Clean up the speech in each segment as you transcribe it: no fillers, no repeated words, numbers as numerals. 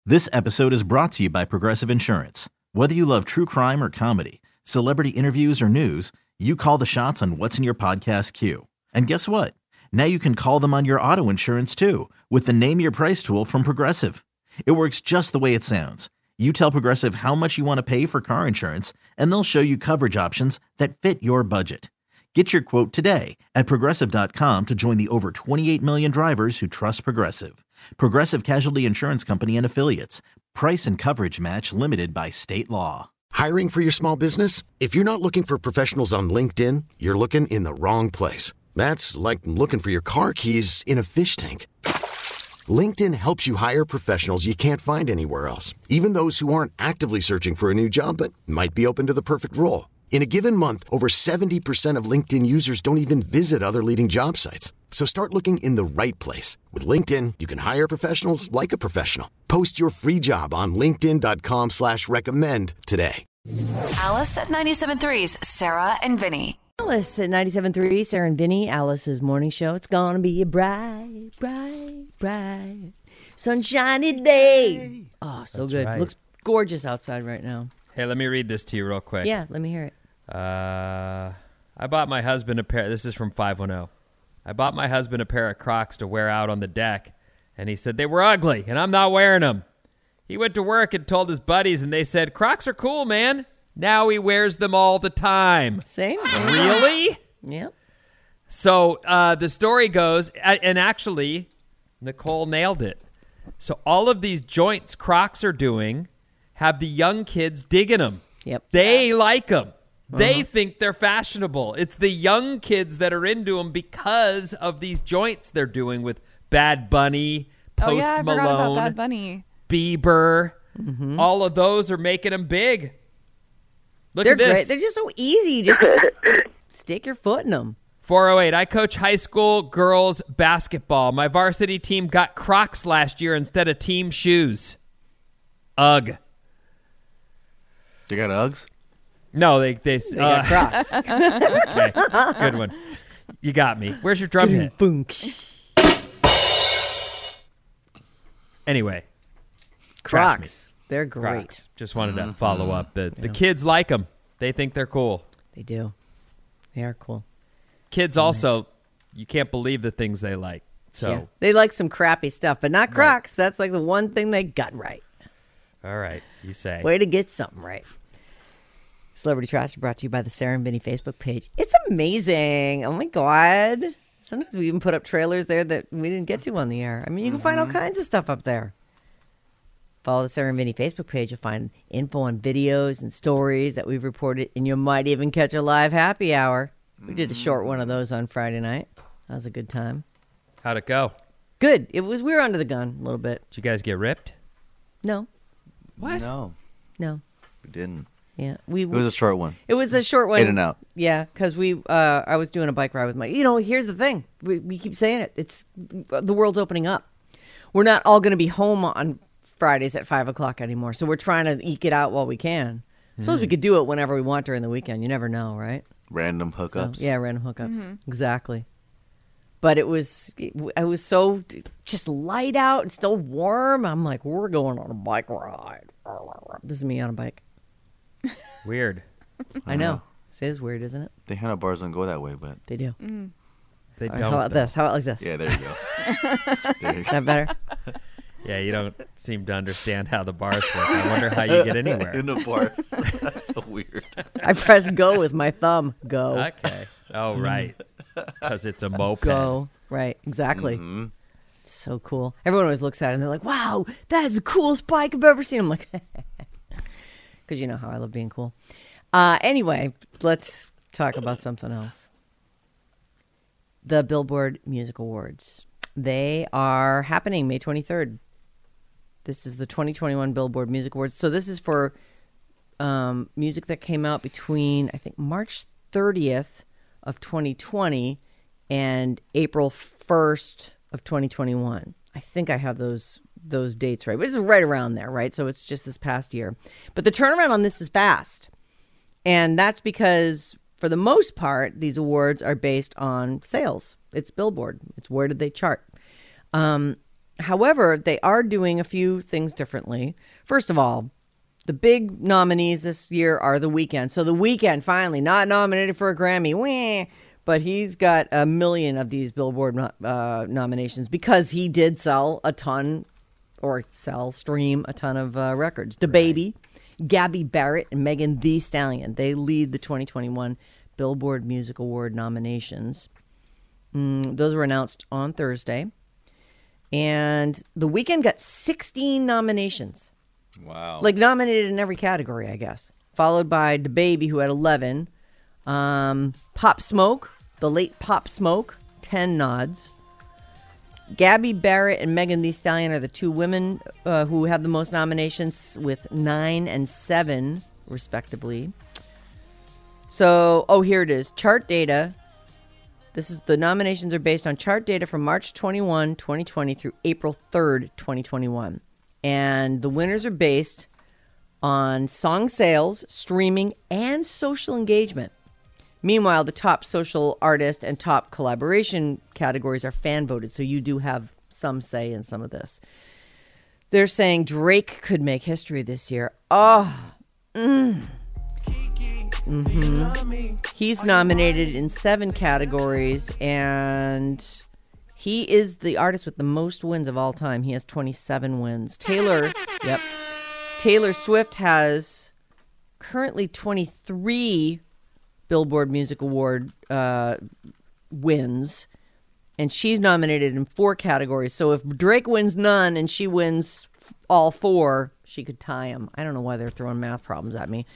This episode is brought to you by Progressive Insurance. Whether you love true crime or comedy, celebrity interviews or news, you call the shots on what's in your podcast queue. And guess what? Now you can call them on your auto insurance too with the Name Your Price tool from Progressive. It works just the way it sounds. You tell Progressive how much you want to pay for car insurance, and they'll show you coverage options that fit your budget. Get your quote today at Progressive.com to join the over 28 million drivers who trust Progressive. Progressive Casualty Insurance Company and Affiliates. Price and coverage match limited by state law. Hiring for your small business? If you're not looking for professionals on LinkedIn, you're looking in the wrong place. That's like looking for your car keys in a fish tank. LinkedIn helps you hire professionals you can't find anywhere else, even those who aren't actively searching for a new job but might be open to the perfect role. In a given month, over 70% of LinkedIn users don't even visit other leading job sites. So start looking in the right place. With LinkedIn, you can hire professionals like a professional. Post your free job on linkedin.com/recommend today. Alice at 97.3's Sarah and Vinny. Alice at 97.3, Sarah and Vinny, Alice's morning show. It's gonna be a bright, bright, bright, sunshiny day. Oh, so That's good. right. Looks gorgeous outside right now. Hey, let me read this to you real quick. Yeah, let me hear it. I bought my husband a pair. This is from 510. I bought my husband a pair of Crocs to wear out on the deck, and he said they were ugly, and I'm not wearing them. He went to work and told his buddies, and they said, Crocs are cool, man. Now he wears them all the time. Same. Really? Yep. So the story goes, and actually, Nicole nailed it. So all of these joints Crocs are doing have the young kids digging them. Yep. They like them. They think they're fashionable. It's the young kids that are into them because of these joints they're doing with Bad Bunny, Post I forgot about Malone, Bad Bunny. Bieber. All of those are making them big. Look They're at this. great. They're just so easy. You just stick your foot in them. 408. I coach high school girls basketball. My varsity team got Crocs last year instead of team shoes. Ugh. They got Uggs? No, they got Crocs. Okay, good one. You got me. Where's your drum hit? Boonk. Anyway, Crocs. They're great. Crocs. Just wanted to follow up. The kids like them. They think they're cool. They do. They are cool. Kids also, you can't believe the things they like. So, Yeah. They like some crappy stuff, but not Crocs. That's like the one thing they got right. all right, you say. Way to get something right. Celebrity Trash is brought to you by the Sarah and Vinny Facebook page. It's amazing. Oh, my God. Sometimes we even put up trailers there that we didn't get to on the air. I mean, you can find all kinds of stuff up there. Follow the Sarah and Vinny Facebook page. You'll find info on videos and stories that we've reported, and you might even catch a live happy hour. We did a short one of those on Friday night. That was a good time. How'd it go? Good. It was. We were under the gun a little bit. Did you guys get ripped? No. What? No, No. we didn't. Yeah. It was a short one. It was a short one. In and out. Yeah, because I was doing a bike ride with my. Here's the thing. We keep saying it. It's the world's opening up. We're not all going to be home on Fridays at 5:00 anymore. So we're trying to eke it out while we can. I suppose we could do it whenever we want during the weekend. You never know, right? Random hookups. So, yeah, random hookups. Exactly. But it was so just light out and still warm. I'm like, we're going on a bike ride. This is me on a bike. Weird. I know. It is weird, isn't it? The handlebars don't go that way, but They do. They All right, don't. how about though. this? How about like this? yeah, there you go. There you Is go. that better? Yeah, you don't seem to understand how the bars work. I wonder how you get anywhere. In the bars. That's so weird. I press go with my thumb. Go. Okay. Oh, right. Because it's a moped. Go. Right. Exactly. So cool. Everyone always looks at it and they're like, wow, that is the coolest bike I've ever seen. I'm like, because you know how I love being cool. Anyway, let's talk about something else. The Billboard Music Awards. They are happening May 23rd. This is the 2021 Billboard Music Awards. So this is for music that came out between, I think, March 30th of 2020 and April 1st of 2021. I think I have those dates right. But it's right around there, right? So it's just this past year. But the turnaround on this is fast. And that's because, for the most part, these awards are based on sales. It's Billboard. It's where did they chart. However, they are doing a few things differently. First of all, the big nominees this year are The Weeknd. So The Weeknd finally not nominated for a Grammy. Wah! But he's got 1 million of these Billboard nominations because he did sell a ton, stream a ton of records. DaBaby, Gabby Barrett, and Megan Thee Stallion. They lead the 2021 Billboard Music Award nominations. Those were announced on Thursday. And The Weeknd got 16 nominations. Wow. Like nominated in every category, I guess. Followed by DaBaby, who had 11. Pop Smoke, the late Pop Smoke, 10 nods. Gabby Barrett and Megan Thee Stallion are the two women who have the most nominations with 9 and 7, respectively. So, here it is. Chart data. The nominations are based on chart data from March 21, 2020 through April 3rd, 2021. And the winners are based on song sales, streaming, and social engagement. Meanwhile, the top social artist and top collaboration categories are fan voted, so you do have some say in some of this. They're saying Drake could make history this year. He's nominated in 7 categories, and he is the artist with the most wins of all time. He has 27 wins. Taylor Swift has currently 23 Billboard Music Award wins, and she's nominated in 4 categories. So if Drake wins none and she wins all 4, she could tie him. I don't know why they're throwing math problems at me.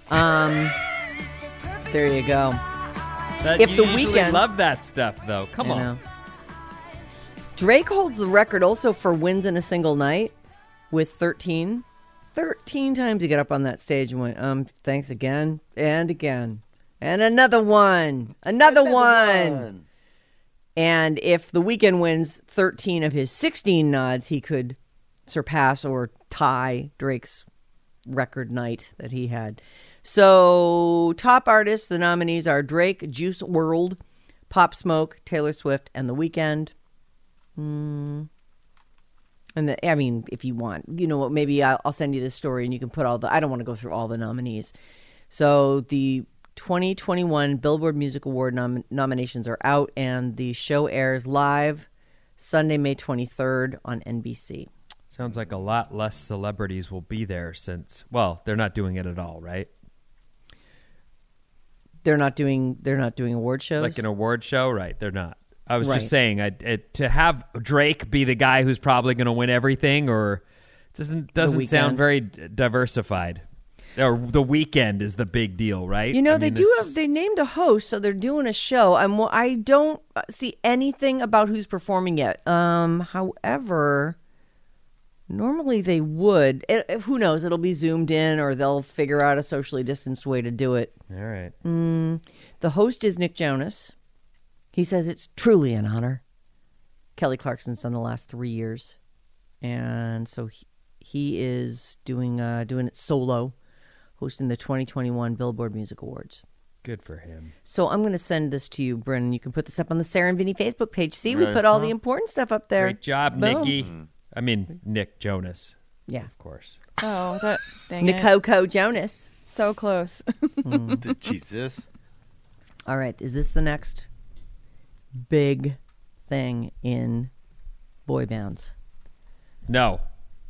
There you go. If The Weeknd love that stuff, though. Come on. Drake holds the record also for wins in a single night with 13. 13 times he got up on that stage and went, thanks again and again. And another one. Another one. And if The Weeknd wins 13 of his 16 nods, he could surpass or tie Drake's record night that he had. So, top artists, the nominees are Drake, Juice WRLD, Pop Smoke, Taylor Swift, and The Weeknd. And if you want, you know what, maybe I'll send you this story and you can put I don't want to go through all the nominees. So, the 2021 Billboard Music Award nominations are out, and the show airs live Sunday, May 23rd on NBC. Sounds like a lot less celebrities will be there since, they're not doing it at all, right? They're not doing award shows? Like an award show? Right, they're not. I was just saying, to have Drake be the guy who's probably going to win everything, or doesn't sound very diversified. Or The Weeknd is the big deal, right? They named a host, so they're doing a show. I don't see anything about who's performing yet. However, normally they would. Who knows? It'll be zoomed in, or they'll figure out a socially distanced way to do it. All right. The host is Nick Jonas. He says it's truly an honor. Kelly Clarkson's done the last 3 years, and so he is doing it solo, hosting the 2021 Billboard Music Awards. Good for him. So I'm going to send this to you, Brennan. You can put this up on the Sarah and Vinny Facebook page. See, we put all the important stuff up there. Great job, Boom. Nikki. I mean, Nick Jonas. Yeah. Of course. Oh, dang Nicole Jonas. So close. Jesus. All right. Is this the next big thing in boy bands? No.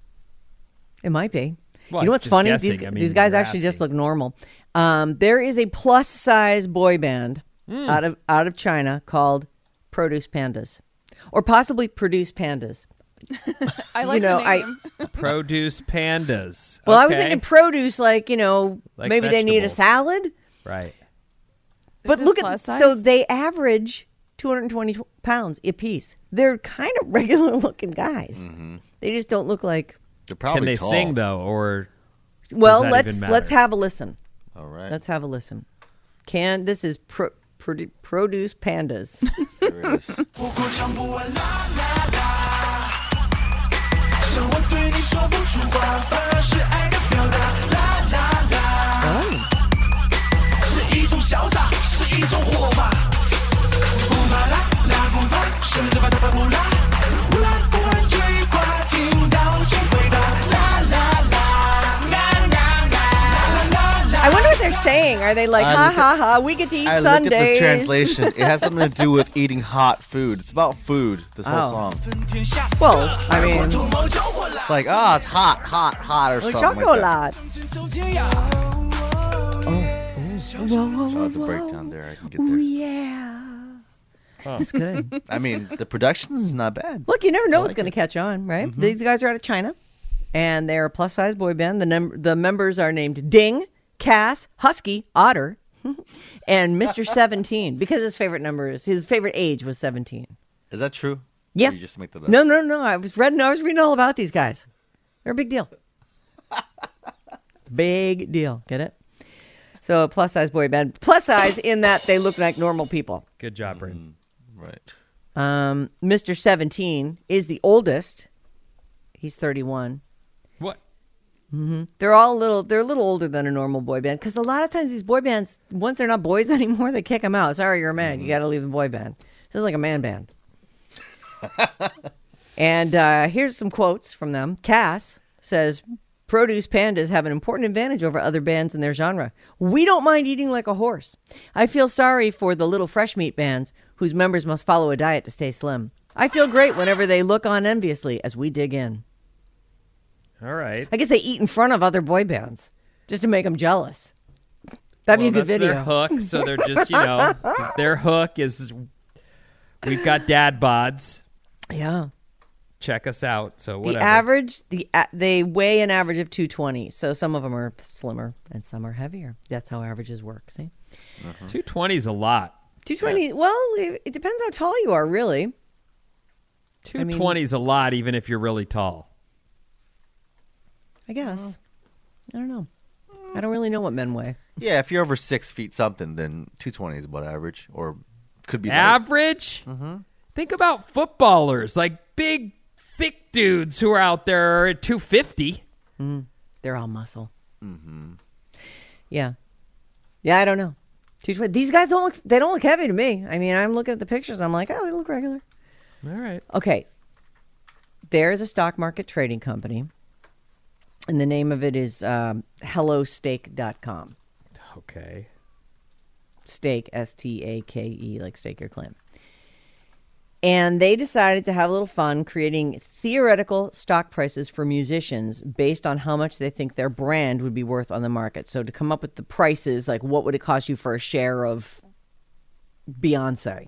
It might be. Well, you know what's just funny? guessing. These guys you're actually just asking. look normal. There is a plus-size boy band out of China called Produce Pandas, or possibly Produce Pandas. I like the name. Produce Pandas. Well, I was Okay. thinking produce, Like maybe they need a vegetables. salad. Right. But This is look plus size? so they average 220 pounds a piece. They're kind of regular-looking guys. Mm-hmm. They just don't look like. They're probably Can they tall. sing, though, or Well, does that even matter? let's have a listen. All right. Let's have a listen. This is Produce Pandas. There it is. 不过唱不完啦啦啦，像我对你说不出话，反而是爱的表达啦啦啦，是一种潇洒，是一种火把，不怕啦啦不怕，甚至把它不啦，不啦不换追 saying? Are they like, I ha looked ha ha, we get to eat I looked at the Sundays? translation. It has something to do with eating hot food. It's about food, this whole Oh. song. Well, I mean, It's like, it's hot, hot, hot, or something like that. chocolate. Oh, it's a breakdown there. I can get Ooh, there. yeah. That's good. I mean, the production is not bad. Look, you never know what's like going to it. catch on, right? These guys are out of China, and they're a plus-size boy band. The members are named Ding, Cass, Husky, Otter, and Mr. 17, because his favorite age was 17. Is that true? Yeah. Or you just make that up? No. I was reading all about these guys. They're a big deal. Big deal. Get it? So a plus-size boy band. Plus size in that they look like normal people. Good job, Bryn. Right. Mr. 17 is the oldest. He's 31. What? They're a little older than a normal boy band, because a lot of times these boy bands, once they're not boys anymore, they kick them out. Sorry, you're a man. You got to leave the boy band. This is like a man band. And here's some quotes from them. Cass says, "Produce pandas have an important advantage over other bands in their genre. We don't mind eating like a horse. I feel sorry for the little fresh meat bands whose members must follow a diet to stay slim. I feel great whenever they look on enviously as we dig in." All right. I guess they eat in front of other boy bands just to make them jealous. That'd be a good that's video. Their hook, so they're just, their hook is, we've got dad bods. Yeah. Check us out. So The whatever. average, they weigh an average of 220. So some of them are slimmer and some are heavier. That's how averages work. See, 220 is a lot. 220. Well, it depends how tall you are, really. 220 is a lot, even if you're really tall. I guess. I don't know. I don't really know what men weigh. Yeah, if you're over 6 feet something, then 220 is about average, or could be light. Average? Think about footballers, like big, thick dudes who are out there at 250. They're all muscle. Yeah. Yeah, I don't know. 220. These guys don't look heavy to me. I mean, I'm looking at the pictures. I'm like, oh, they look regular. All right. Okay. There's a stock market trading company, and the name of it is HelloSteak.com. Okay. Steak, S-T-A-K-E, like steak your claim. And they decided to have a little fun creating theoretical stock prices for musicians based on how much they think their brand would be worth on the market. So to come up with the prices, like what would it cost you for a share of Beyonce?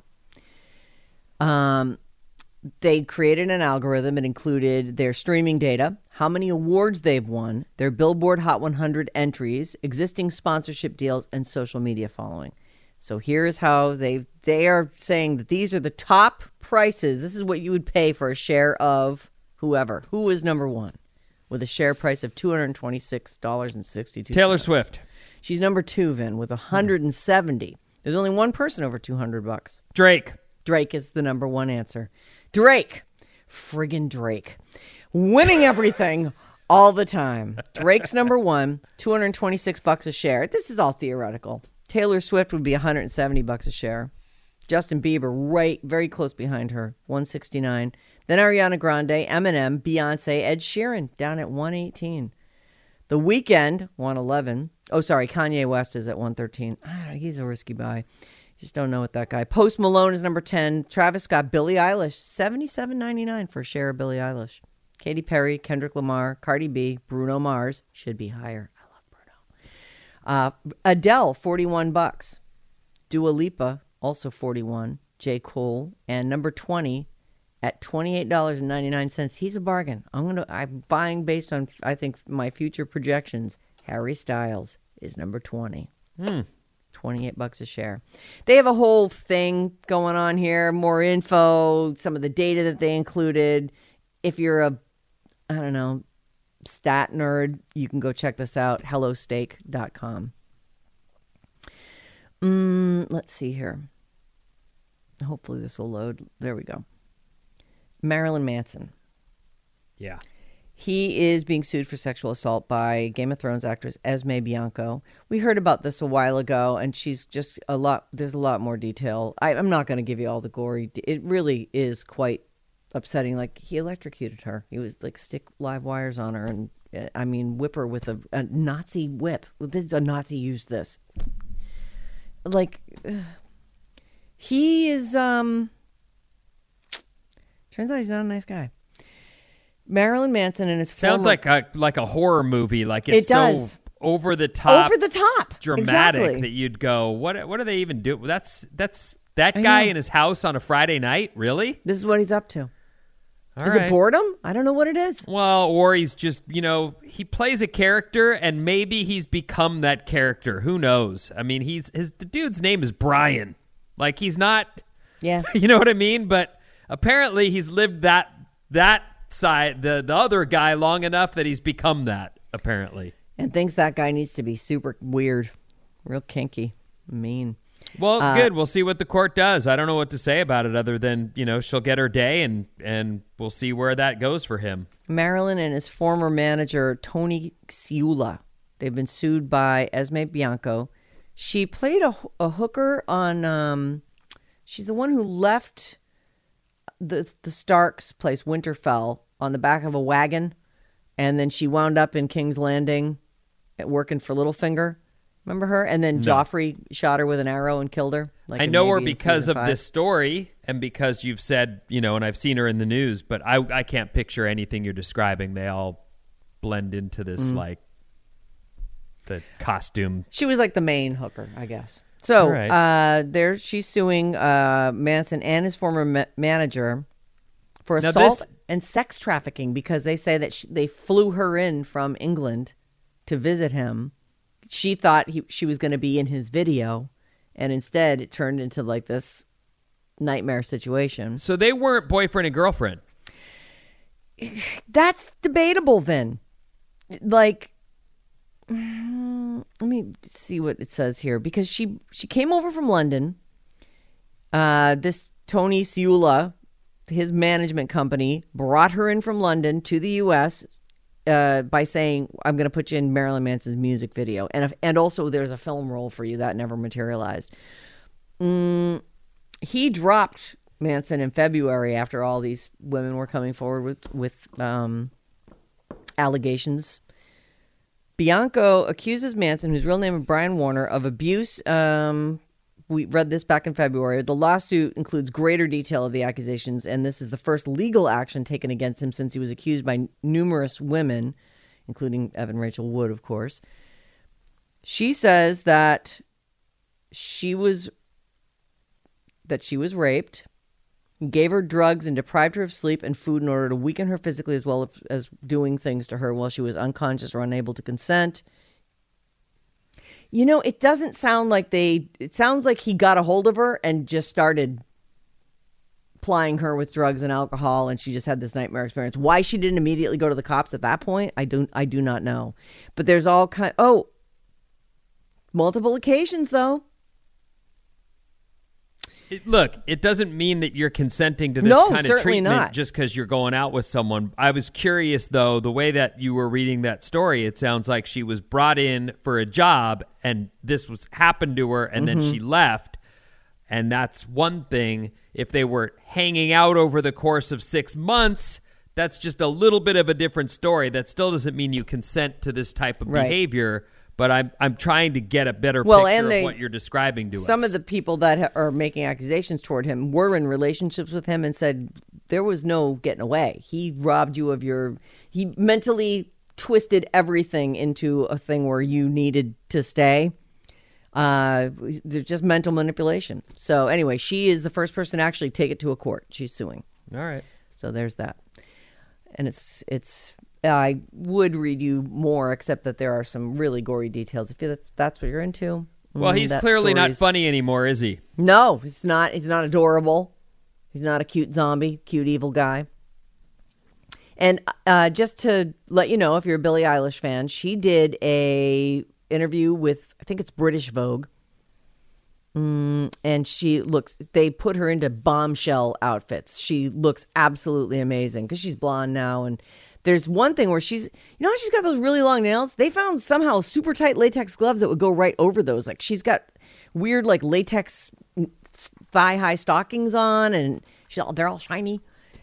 They created an algorithm. It included their streaming data, how many awards they've won, their Billboard Hot 100 entries, existing sponsorship deals, and social media following. So here's how they are saying that these are the top prices. This is what you would pay for a share of whoever. Who is number one with a share price of $226.62? Taylor Swift. She's number two, Vin, with 170. There's only one person over $200. Drake. Drake is the number one answer. Drake. Friggin' Drake. Winning everything all the time. Drake's number one, $226 a share. This is all theoretical. Taylor Swift would be $170 a share. Justin Bieber, very close behind her, $169. Then Ariana Grande, Eminem, Beyonce, Ed Sheeran, down at $118. The Weeknd, $111. Oh, sorry, Kanye West is at $113. He's a risky buy. Just don't know what that guy. Post Malone is number 10. Travis Scott, Billie Eilish, $77.99 for a share of Billie Eilish. Katy Perry, Kendrick Lamar, Cardi B, Bruno Mars should be higher. I love Bruno. Adele, $41. Dua Lipa, also $41. J. Cole, and number 20 at $28.99. He's a bargain. I'm buying based on, I think, my future projections. Harry Styles is number 20. $28 a share. They have a whole thing going on here. More info, some of the data that they included. If you're a, I don't know, stat nerd, you can go check this out. HelloSteak.com. Let's see here. Hopefully this will load. There we go. Marilyn Manson. Yeah. He is being sued for sexual assault by Game of Thrones actress Esme Bianco. We heard about this a while ago, and she's just there's a lot more detail. I'm not going to give you all the gory. It really is quite upsetting. Like, he electrocuted her. He was like stick live wires on her, and I mean, whip her with a Nazi whip. A Nazi used this. Like, he is, turns out he's not a nice guy. Marilyn Manson and his Sounds former... like a horror movie. Like it's It does. so over the top, dramatic exactly. that you'd go, what do they even do? That's that guy in his house on a Friday night. Really? This is what he's up to. All is right. it boredom? I don't know what it is. Well, or he's just, he plays a character and maybe he's become that character. Who knows? I mean, the dude's name is Brian. Like he's not, Yeah. you know what I mean? But apparently he's lived that side, the other guy long enough that he's become that, apparently. And thinks that guy needs to be super weird, real kinky, mean. Well, good. We'll see what the court does. I don't know what to say about it other than, she'll get her day and we'll see where that goes for him. Marilyn and his former manager, Tony Ciula, they've been sued by Esme Bianco. She played a hooker on, she's the one who left the Starks place, Winterfell, on the back of a wagon. And then she wound up in King's Landing working for Littlefinger. Remember her? And then Joffrey shot her with an arrow and killed her. I know her because of this story and because you've said, and I've seen her in the news, but I can't picture anything you're describing. They all blend into this, like, the costume. She was like the main hooker, I guess. So right. she's suing Manson and his former manager for assault and sex trafficking because they say that they flew her in from England to visit him. She thought she was going to be in his video, and instead it turned into like this nightmare situation. So they weren't boyfriend and girlfriend. That's debatable then. Like, let me see what it says here, because she came over from London. This Tony Ciula, his management company, brought her in from London to the U.S., by saying, I'm going to put you in Marilyn Manson's music video. And also there's a film role for you. That never materialized. He dropped Manson in February after all these women were coming forward with allegations. Bianco accuses Manson, whose real name is Brian Warner, of abuse. We read this back in February. The lawsuit includes greater detail of the accusations, and this is the first legal action taken against him since he was accused by numerous women, including Evan Rachel Wood, of course. She says that she was raped, gave her drugs and deprived her of sleep and food in order to weaken her physically, as well as doing things to her while she was unconscious or unable to consent. It doesn't sound like it sounds like he got a hold of her and just started plying her with drugs and alcohol, and she just had this nightmare experience. Why she didn't immediately go to the cops at that point, I do not know. But there's all multiple occasions though. Look, it doesn't mean that you're consenting to this kind of treatment just because you're going out with someone. I was curious, though, the way that you were reading that story, it sounds like she was brought in for a job and this happened to her and then she left. And that's one thing. If they were hanging out over the course of 6 months, that's just a little bit of a different story. That still doesn't mean you consent to this type of behavior. But I'm trying to get a better picture of what you're describing to us. Some of the people that are making accusations toward him were in relationships with him and said there was no getting away. He robbed you of he mentally twisted everything into a thing where you needed to stay. Just mental manipulation. So anyway, she is the first person to actually take it to a court. She's suing. All right. So there's that. And it's I would read you more, except that there are some really gory details. If that's what you're into. Well, he's clearly not funny anymore, is he? No, he's not. He's not adorable. He's not a cute zombie, cute evil guy. And just to let you know, if you're a Billie Eilish fan, she did a interview with, I think it's British Vogue. And they put her into bombshell outfits. She looks absolutely amazing because she's blonde now. And there's one thing where she's got those really long nails. They found somehow super tight latex gloves that would go right over those. Like she's got weird like latex thigh high stockings on and they're all shiny.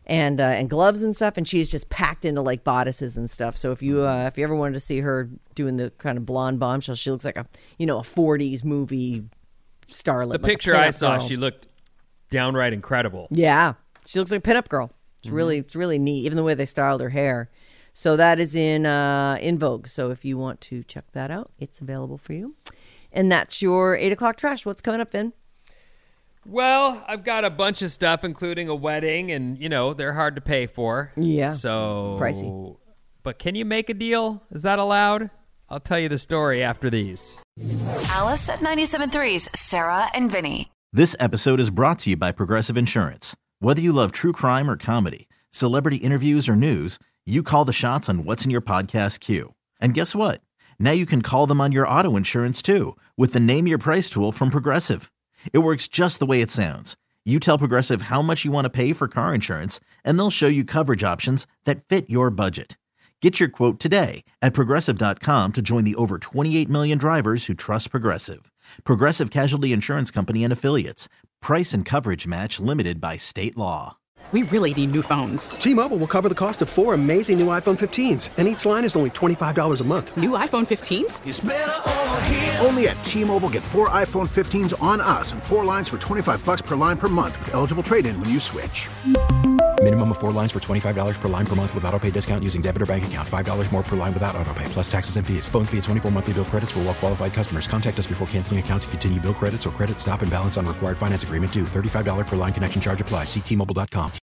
and gloves and stuff, and she's just packed into like bodices and stuff. So if you ever wanted to see her doing the kind of blonde bombshell, she looks like a 40s movie starlet. The like picture I saw, girl. she looked downright incredible. Yeah, she looks like a pinup girl. It's really neat, even the way they styled her hair. So that is in Vogue. So if you want to check that out, it's available for you. And that's your 8 o'clock trash. What's coming up, Vin? Well, I've got a bunch of stuff, including a wedding, and, they're hard to pay for. Yeah. So pricey. But can you make a deal? Is that allowed? I'll tell you the story after these. Alice at 97.3's Sarah and Vinny. This episode is brought to you by Progressive Insurance. Whether you love true crime or comedy, celebrity interviews or news, you call the shots on what's in your podcast queue. And guess what? Now you can call them on your auto insurance too with the Name Your Price tool from Progressive. It works just the way it sounds. You tell Progressive how much you want to pay for car insurance, and they'll show you coverage options that fit your budget. Get your quote today at Progressive.com to join the over 28 million drivers who trust Progressive. Progressive Casualty Insurance Company and Affiliates. Price and coverage match limited by state law. We really need new phones. T-Mobile will cover the cost of 4 amazing new iPhone 15s, and each line is only $25 a month. New iPhone 15s? It's better over here. Only at T-Mobile, get 4 iPhone 15s on us and 4 lines for $25 per line per month with eligible trade-in when you switch. Minimum of 4 lines for $25 per line per month with autopay discount using debit or bank account. $5 more per line without autopay, plus taxes and fees. Phone fee at 24 monthly bill credits for well-qualified customers. Contact us before canceling account to continue bill credits or credit stop and balance on required finance agreement due. $35 per line connection charge applies. See T-Mobile.com.